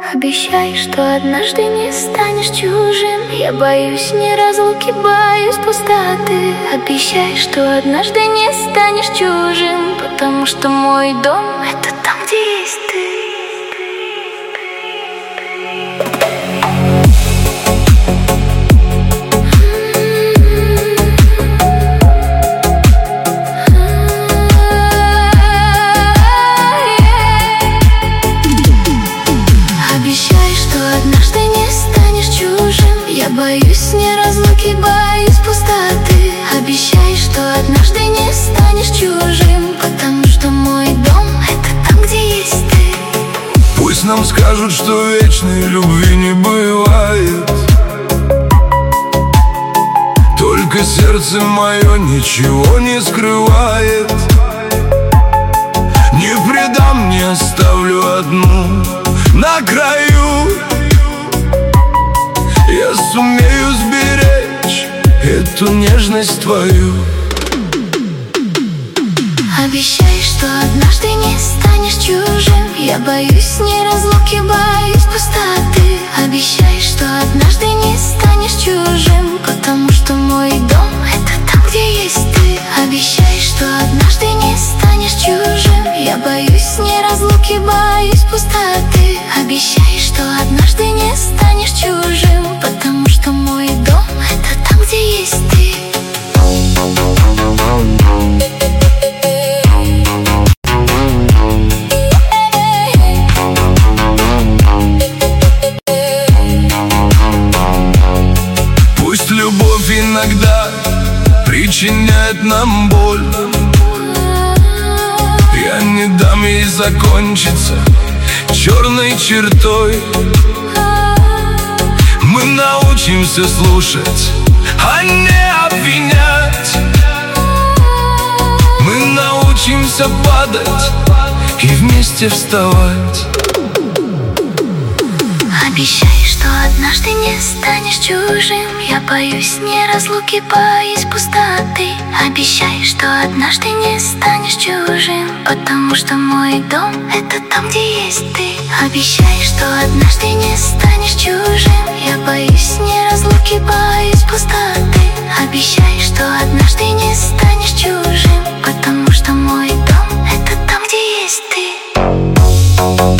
Обещай, что однажды не станешь чужим. Я боюсь не разлуки, боюсь пустоты. Обещай, что однажды не станешь чужим, потому что мой дом — это там, где есть ты. Я боюсь не разлуки, боюсь пустоты. Обещай, что однажды не станешь чужим, потому что мой дом — это там, где есть ты. Пусть нам скажут, что вечной любви не бывает, только сердце мое ничего не скрывает. Не предам, не оставлю одну на краю. Я сумею сберечь эту нежность твою. Обещай, что однажды не станешь чужим. Я боюсь не разлуки, боюсь пустоты. Обещай, что однажды не станешь чужим, потому что мой дом — это там, где есть ты. Обещай, что однажды не станешь чужим. Я боюсь не разлуки, боюсь пустоты. Обещай, что однажды не станешь чужим, потому что мой дом — это там, где есть ты. Пусть любовь иногда причиняет нам боль, я не дам ей закончиться черной чертой. Мы научимся слушать, а не обвинять. Мы научимся падать и вместе вставать. Обещай, что однажды не станешь чужим. Я боюсь не разлуки, боюсь пустоты. Обещай, что однажды не станешь чужим, потому что мой дом — это там, где есть ты. Обещай, что однажды не станешь чужим. Я боюсь не разлуки, боюсь пустоты. Обещай, что однажды не станешь чужим, потому что мой дом — это там, где есть ты.